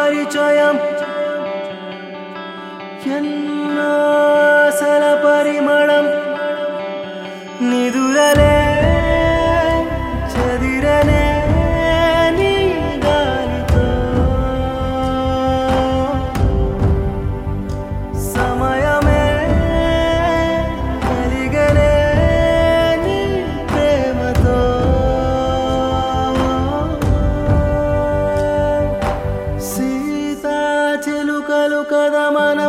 పరిచయం ఎన్నో ఆశల పరిమళం నిదురలే చదిరనే నీ గాలితో సమయమే కలిగలే నీ ప్రేమతో సీతా చిలుకలు కదా మనం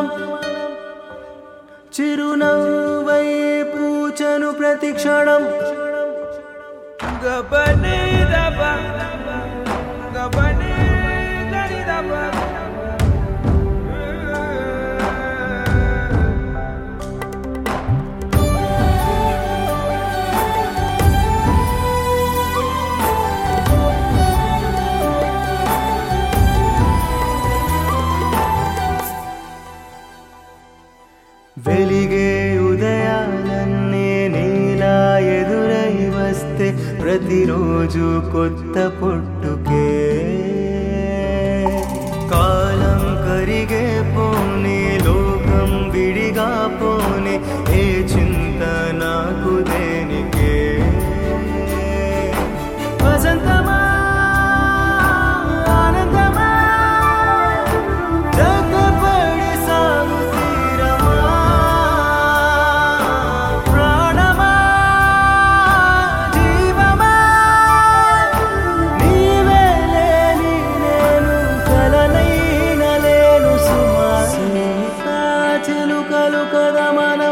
చిరునవ్వై పూచను ప్రతిక్షణం గబనే దబ గబనే దరి దబ వెలిగే ఉదయాలన్నీ నీలా ఎదురై వస్తే ప్రతిరోజు కొత్త పుట్టుకే కాలం కరిగే పోనీ లోకం విడిగా పోనీ ఏ చింత నాకు దేనికే వసంతమా ఆనందమా జగపడి సాగు తీరమా ప్రాణమా జీవమా నీవే లేని నేను కలనైన లేను సుమా సీతా చిలుకలు కదా మనం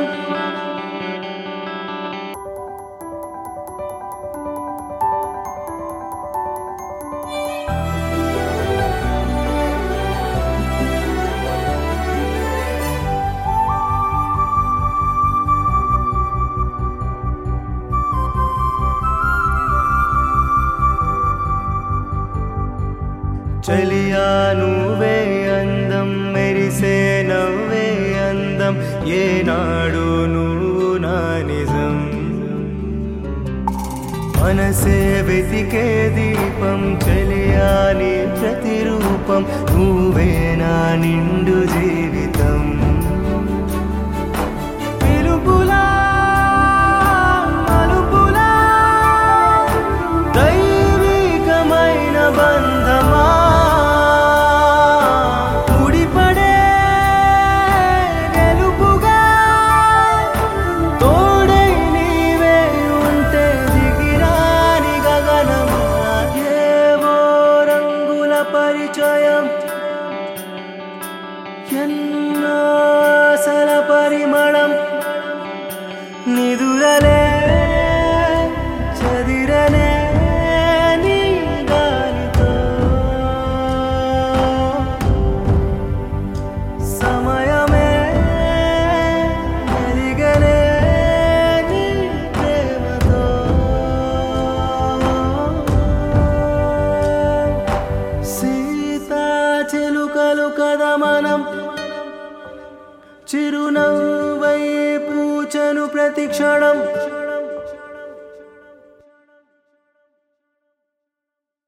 చలియా నువ్వే అందం మెరిసే నవ్వే అందం ఏనాడు నువ్వు నా నిజం మనసే వెతికే దీపం చలియా నీ ప్రతిరూపం నువ్వే నా నిండు జీవితం పిలుపులా మలుపులా దైవికమైన బంధమా పరిచయం ఎన్నో ఆశల పరిమళం నిదురలే చదిరనే నీ గాలితో సమయమే కలిగలే నీ ప్రేమతో చిలుకలు కదా మనం చిరునవ్వై పూచను ప్రతిక్షణం